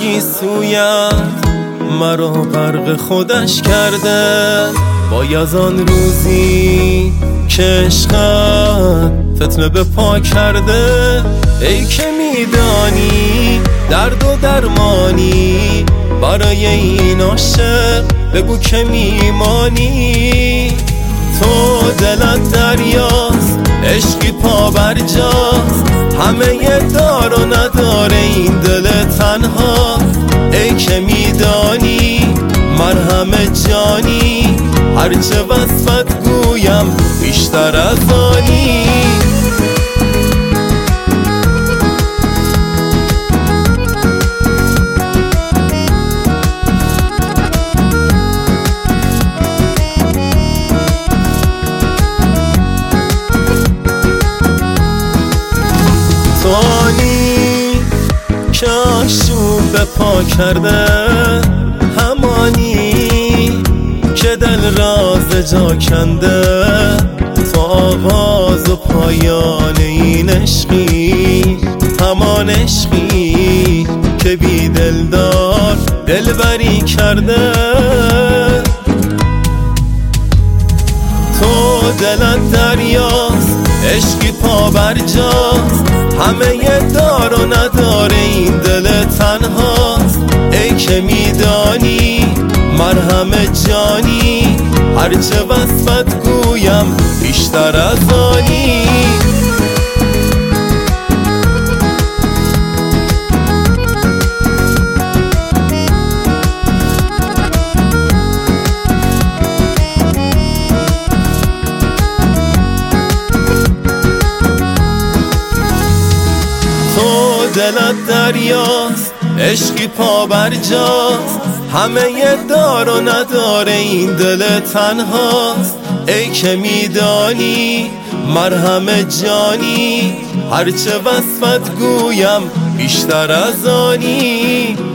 گیسویت مرا غرق خودش کرده. باید آن روزی که عشقت فتنه به پا کرده. ای که میدانی درد و درمانی برای این عاشق بگو که میمانی. تو دلت دریاست، عشقی پا برجاست، همه دار و نداره این دل تنهاست. ای که میدانی مرهم جانی، هرچه وصفت گویم بیشتر از آنی. توانی که آشوب به پا کرده، همانی که دل راز جا کنده. تو آغاز و پایان این عشقی، همان عشقی که بی دلدار دلبری کرده. تو دلت دریاست، عشقی پا برجاست، همه دار و نداره این دل تنهاست. ای که میدانی مرهم جانی، هرچه وصفت گویم بیشتر از آنی. دلت دریاست، عشقی پا برجاست، همه دار و نداره این دل تنهاست. ای که میدانی مرهم جانی، هرچه وصفت گویم بیشتر از آنی.